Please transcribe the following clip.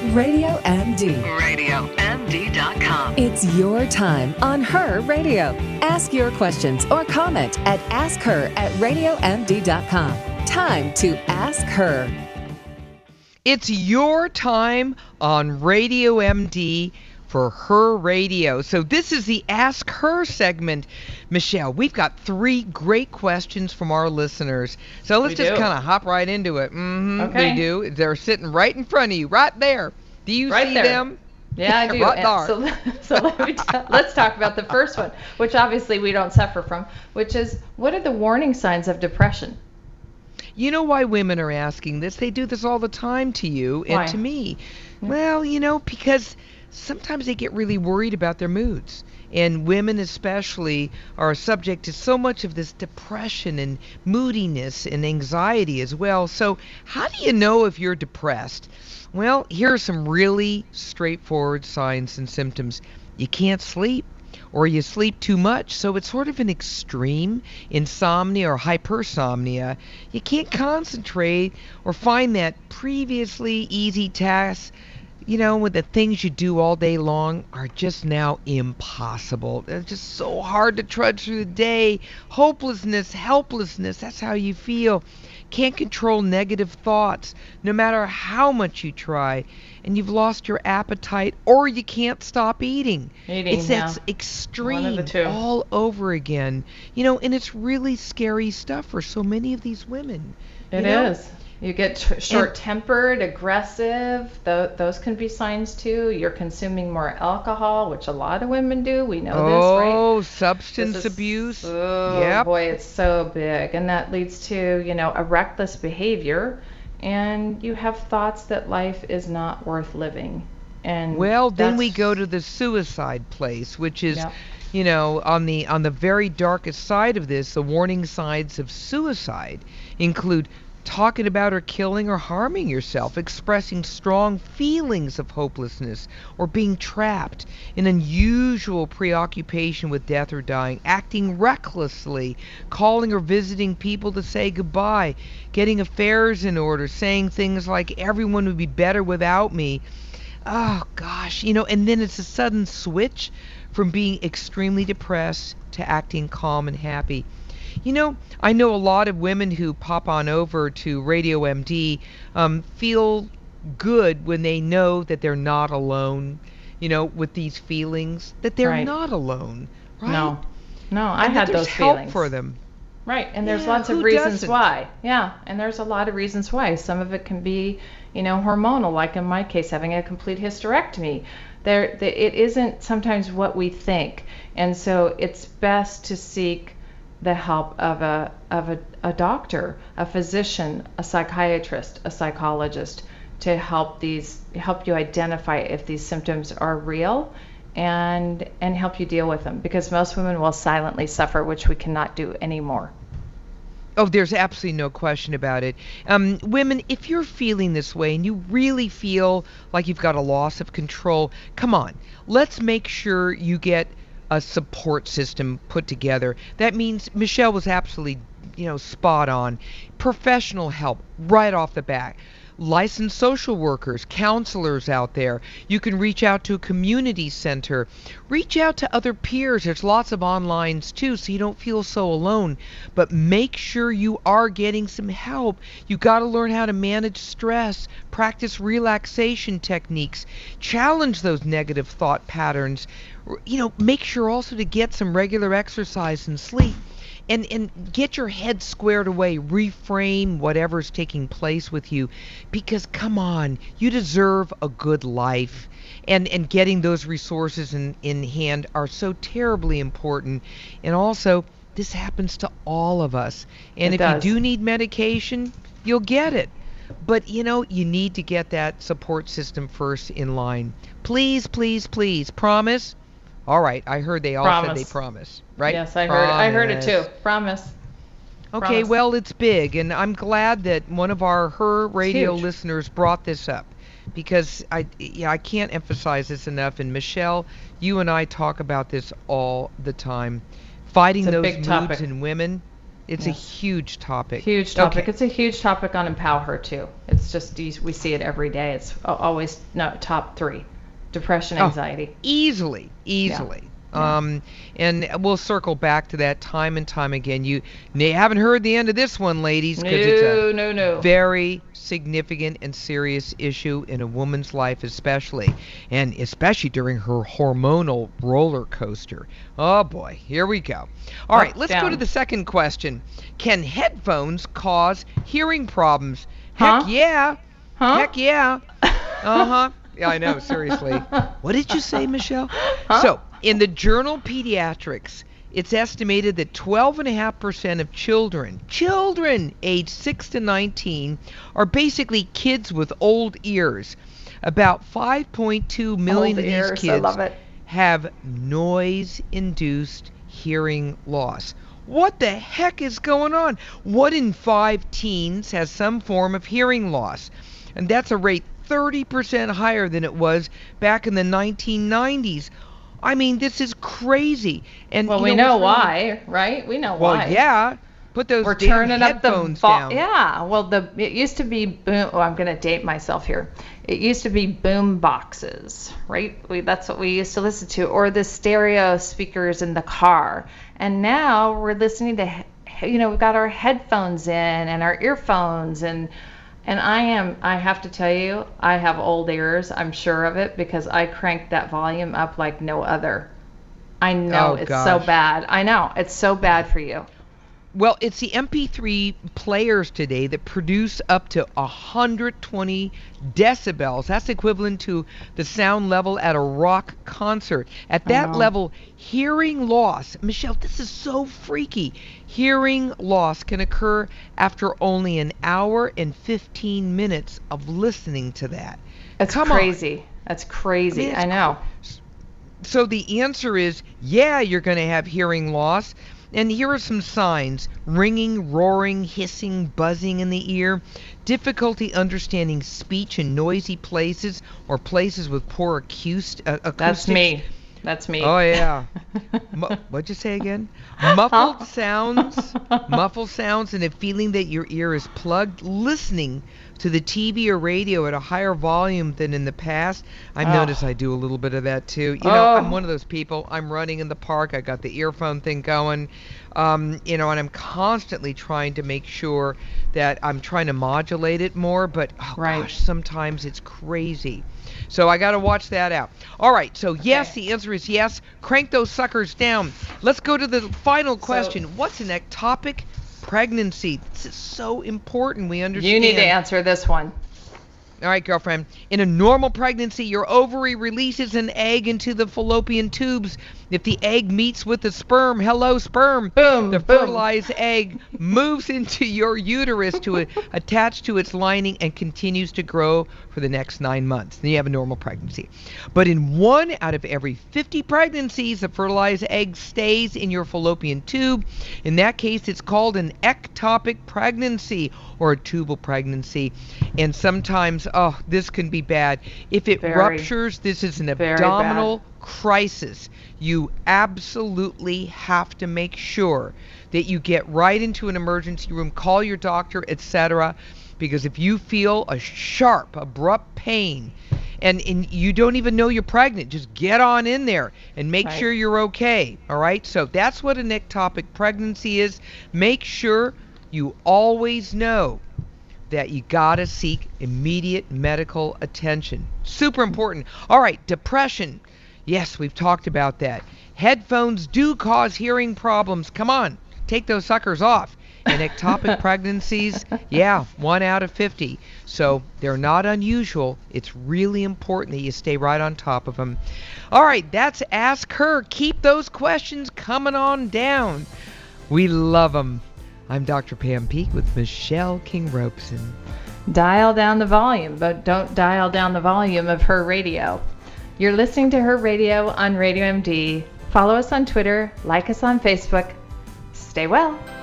Radio MD. RadioMD.com. It's your time on Her Radio. Ask your questions or comment at askher@radiomd.com. Time to ask her. It's your time on Radio MD for Her Radio. So this is the Ask Her segment. Michelle, we've got 3 great questions from our listeners. So let's just kind of hop right into it. Okay. We do. They're sitting right in front of you, right there. Do you see them? Yeah, I do. Right there. So let's talk about the first one, which obviously we don't suffer from, which is, what are the warning signs of depression? You know why women are asking this? They do this all the time to you and to me. Well, because sometimes they get really worried about their moods. And women especially are subject to so much of this depression and moodiness and anxiety as well. So how do you know if you're depressed? Well, here are some really straightforward signs and symptoms. You can't sleep, or you sleep too much, so it's sort of an extreme insomnia or hypersomnia. You can't concentrate or find that previously easy task, with the things you do all day long are just now impossible. They're just so hard to trudge through the day. Hopelessness, helplessness, that's how you feel. Can't control negative thoughts, no matter how much you try. And you've lost your appetite, or you can't stop eating. It's that extreme One of the two. all over again. And it's really scary stuff for so many of these women. It is. You get short-tempered, aggressive. Those can be signs too. You're consuming more alcohol, which a lot of women do. We know this, right? Oh, substance abuse. Oh, yep. Boy, it's so big. And that leads to, a reckless behavior. And you have thoughts that life is not worth living. And then we go to the suicide place, which is, on the very darkest side of this, the warning signs of suicide include talking about or killing or harming yourself, expressing strong feelings of hopelessness, or being trapped in unusual preoccupation with death or dying, acting recklessly, calling or visiting people to say goodbye, getting affairs in order, saying things like, everyone would be better without me. Oh, gosh, and then it's a sudden switch from being extremely depressed to acting calm and happy. I know a lot of women who pop on over to Radio MD feel good when they know that they're not alone, with these feelings, that they're not alone, right? No, I had those help feelings. for them. Right, and there's lots of reasons why. Yeah, and there's a lot of reasons why. Some of it can be, hormonal, like in my case, having a complete hysterectomy. It isn't sometimes what we think, and so it's best to seek the help of a doctor, a physician, a psychiatrist, a psychologist, to help you identify if these symptoms are real and help you deal with them, because most women will silently suffer, which we cannot do anymore. Oh, there's absolutely no question about it. Women, if you're feeling this way and you really feel like you've got a loss of control, come on, let's make sure you get a support system put together. That means Michelle was absolutely, spot on. Professional help right off the bat. Licensed social workers, counselors out there. You can reach out to a community center. Reach out to other peers. There's lots of onlines too, so you don't feel so alone. But make sure you are getting some help. You got to learn how to manage stress, practice relaxation techniques, challenge those negative thought patterns. Make sure also to get some regular exercise and sleep. And get your head squared away, reframe whatever's taking place with you, because come on, you deserve a good life. And getting those resources in hand are so terribly important. And also, this happens to all of us. And if you do need medication, you'll get it. But, you need to get that support system first in line. Please, please, please, promise. All right, I heard they all said they promise, right? Yes, I heard it too. Promise. Okay, Promise. well, it's big, and I'm glad that one of our Her Radio listeners brought this up, because I can't emphasize this enough. And Michelle, you and I talk about this all the time. Fighting those moods in women It's a huge topic. Huge topic. Okay. It's a huge topic on Empower Her too. It's just we see it every day. It's always top 3: depression, anxiety. Easily. Yeah. And we'll circle back to that time and time again. You haven't heard the end of this one, ladies, because it's a very significant and serious issue in a woman's life, especially during her hormonal roller coaster. Oh boy, here we go. All right, let's go to the second question. Can headphones cause hearing problems? Heck yeah. Heck yeah. Uh-huh. Yeah, I know, seriously. What did you say, Michelle? So, in the journal Pediatrics, it's estimated that 12.5% of children aged 6 to 19, are basically kids with old ears. About 5.2 million of these kids have noise-induced hearing loss. What the heck is going on? 1 in 5 teens has some form of hearing loss, and that's a rate 30% higher than it was back in the 1990s. I mean, this is crazy. And we know why, right? We know why. Well, yeah. Put those We're damn turning headphones up the down. Yeah. Well, it used to be boom. Oh, I'm going to date myself here. It used to be boom boxes, right? That's what we used to listen to, or the stereo speakers in the car. And now we're listening to, we've got our headphones in and our earphones and I have to tell you, I have old ears. I'm sure of it because I cranked that volume up like no other. I know so bad. I know it's so bad for you. Well, it's the MP3 players today that produce up to 120 decibels. That's equivalent to the sound level at a rock concert. At that level, hearing loss, Michelle, this is so freaky. Hearing loss can occur after only an hour and 15 minutes of listening to that. That's crazy. That's crazy. I know. So the answer is, yeah, you're going to have hearing loss. And here are some signs: ringing, roaring, hissing, buzzing in the ear, difficulty understanding speech in noisy places or places with poor acoustics. That's me. Oh, yeah. What'd you say again? Muffled sounds, and a feeling that your ear is plugged, listening to the TV or radio at a higher volume than in the past. I've noticed I do a little bit of that too. I'm one of those people. I'm running in the park. I got the earphone thing going, and I'm constantly trying to make sure that I'm trying to modulate it more, but gosh, sometimes it's crazy. So I got to watch that out. All right, so yes, the answer is yes. Crank those suckers down. Let's go to the final question. What's an ectopic pregnancy? This is so important. We understand. You need to answer this one. All right, girlfriend. In a normal pregnancy, your ovary releases an egg into the fallopian tubes. If the egg meets with the sperm, hello sperm, the fertilized egg moves into your uterus to attach to its lining and continues to grow for the next 9 months. Then you have a normal pregnancy. But in 1 out of every 50 pregnancies, the fertilized egg stays in your fallopian tube. In that case, it's called an ectopic pregnancy or a tubal pregnancy. And sometimes, this can be bad. If it ruptures, this is an abdominal crisis. You absolutely have to make sure that you get right into an emergency room, call your doctor, etc. Because if you feel a sharp, abrupt pain and you don't even know you're pregnant, just get on in there and make sure you're okay. All right? So that's what an ectopic pregnancy is. Make sure you always know that you gotta seek immediate medical attention. Super important. All right, depression. Yes, we've talked about that. Headphones do cause hearing problems. Come on, take those suckers off. And ectopic pregnancies, 1 out of 50. So they're not unusual. It's really important that you stay right on top of them. All right, that's Ask Her. Keep those questions coming on down. We love them. I'm Dr. Pam Peeke with Michelle King-Robeson. Dial down the volume, but don't dial down the volume of Her Radio. You're listening to Her Radio on Radio MD. Follow us on Twitter, like us on Facebook. Stay well.